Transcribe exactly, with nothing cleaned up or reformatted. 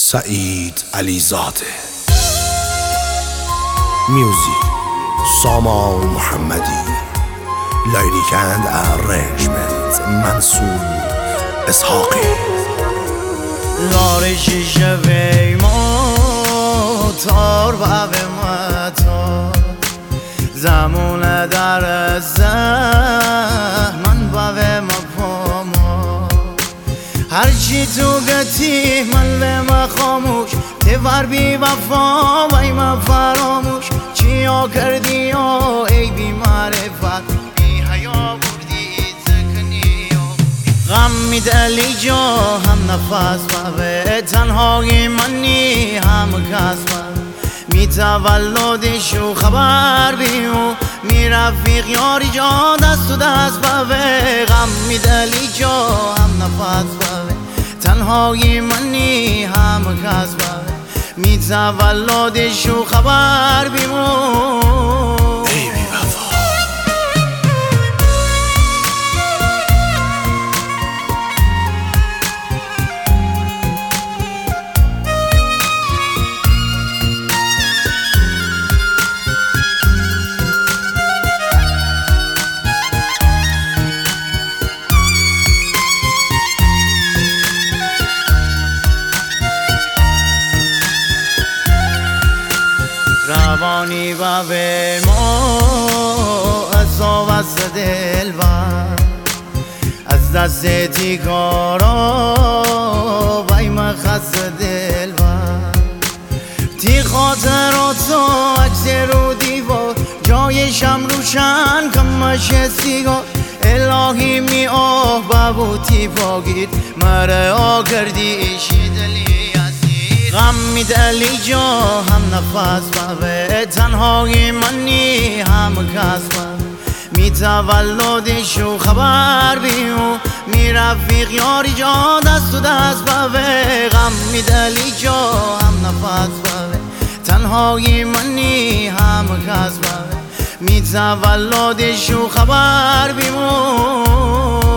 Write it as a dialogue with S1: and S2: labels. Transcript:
S1: سعید علیزاده. میوزیک سامان محمدی. لیریک اند ارنجمنت منصور اسحاقی.
S2: لارش شوی موتار و به مطار زمون در زمن و به مپاما هرچی تو گتی من به ما خاموش تور بی وفا وی ما فراموش چیا کردی یا ای بی معرفت بی حیا بردی زکنی غم میدلی جا هم نفس و به تنهایی منی هم کس می تولدشو خبر بیو می رفیق یاری جا دست و دست بوه غم می دلی جا هم نفس بوه تنهایی منی هم کس بوه می تولدشو خبر بیو روانی و به ما از آوست دل و از دست تیکارا وی مخص دل و تی خاطراتو عکس رو دیوار جایشم روشن کمش سیگار الهی می آه ببوتی باگید مره آ کردی ایشی دلی غم می دلی جا هم نفس بوه تنهایی منی هم کس بوه می تولدشو خبر بیو می رفیق یاری جا دست و دست بوه غم می دلی جا هم نفس بوه تنهایی منی هم کس بوه می تولدشو خبر بیو